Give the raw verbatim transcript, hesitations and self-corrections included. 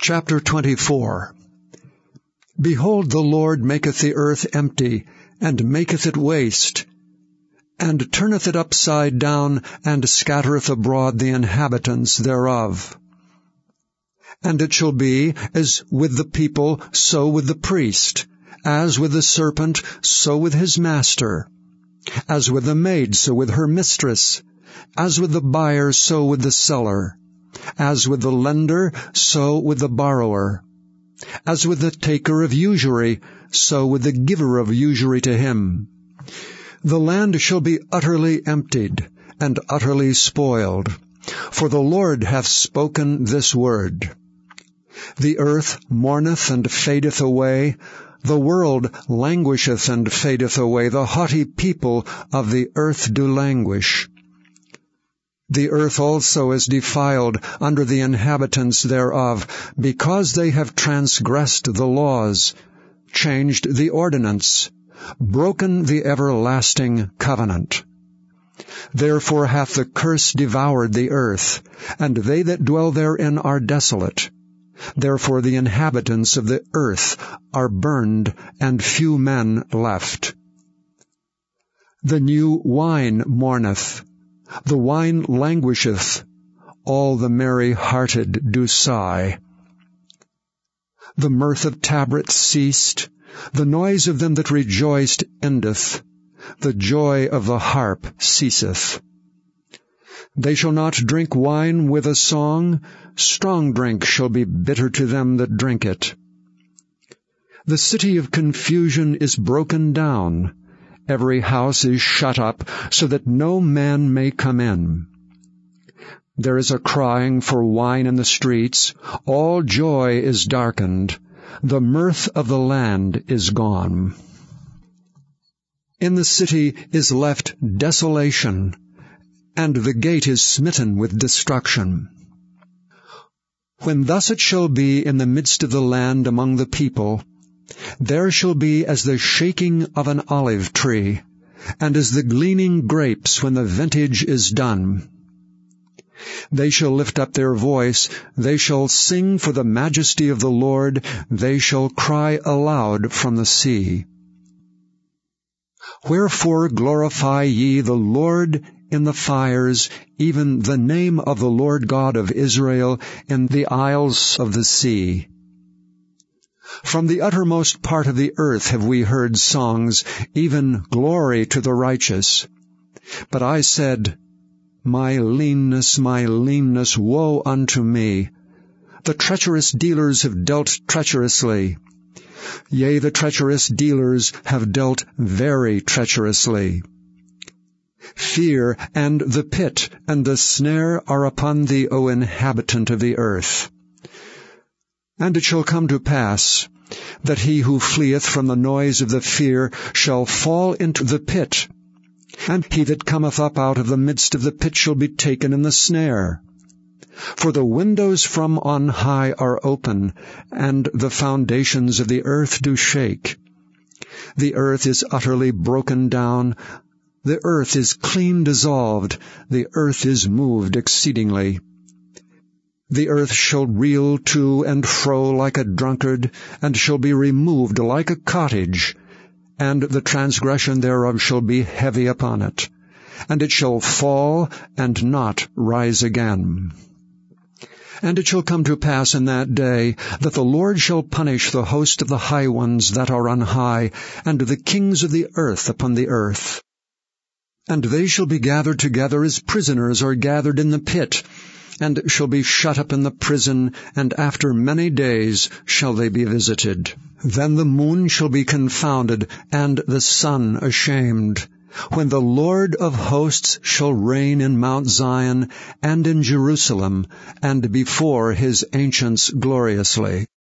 Chapter twenty-four. Behold, the Lord maketh the earth empty, and maketh it waste, and turneth it upside down, and scattereth abroad the inhabitants thereof. And it shall be, as with the people, so with the priest, as with the serpent, so with his master, as with the maid, so with her mistress, as with the buyer, so with the seller, as with the lender, so with the borrower, as with the taker of usury, so with the giver of usury to him. The land shall be utterly emptied, and utterly spoiled, for the Lord hath spoken this word. The earth mourneth and fadeth away, the world languisheth and fadeth away, the haughty people of the earth do languish. The earth also is defiled under the inhabitants thereof, because they have transgressed the laws, changed the ordinance, broken the everlasting covenant. Therefore hath the curse devoured the earth, and they that dwell therein are desolate. Therefore the inhabitants of the earth are burned, and few men left. The new wine mourneth, the wine languisheth, all the merry-hearted do sigh. The mirth of tabrets ceased, the noise of them that rejoiced endeth, the joy of the harp ceaseth. They shall not drink wine with a song, strong drink shall be bitter to them that drink it. The city of confusion is broken down, every house is shut up, so that no man may come in. There is a crying for wine in the streets, all joy is darkened, the mirth of the land is gone. In the city is left desolation, and the gate is smitten with destruction. When thus it shall be in the midst of the land among the people, there shall be as the shaking of an olive tree, and as the gleaning grapes when the vintage is done. They shall lift up their voice, they shall sing for the majesty of the Lord, they shall cry aloud from the sea. Wherefore glorify ye the Lord in the fires, even the name of the Lord God of Israel in the isles of the sea. From the uttermost part of the earth have we heard songs, even glory to the righteous. But I said, My leanness, my leanness, woe unto me! The treacherous dealers have dealt treacherously. Yea, the treacherous dealers have dealt very treacherously. Fear and the pit and the snare are upon thee, O inhabitant of the earth. And it shall come to pass that he who fleeth from the noise of the fear shall fall into the pit, and he that cometh up out of the midst of the pit shall be taken in the snare. For the windows from on high are open, and the foundations of the earth do shake. The earth is utterly broken down, the earth is clean dissolved, the earth is moved exceedingly. The earth shall reel to and fro like a drunkard, and shall be removed like a cottage, and the transgression thereof shall be heavy upon it, and it shall fall and not rise again. And it shall come to pass in that day that the Lord shall punish the host of the high ones that are on high, and the kings of the earth upon the earth. And they shall be gathered together as prisoners are gathered in the pit, and shall be shut up in the prison, and after many days shall they be visited. Then the moon shall be confounded, and the sun ashamed, when the Lord of hosts shall reign in Mount Zion, and in Jerusalem, and before his ancients gloriously.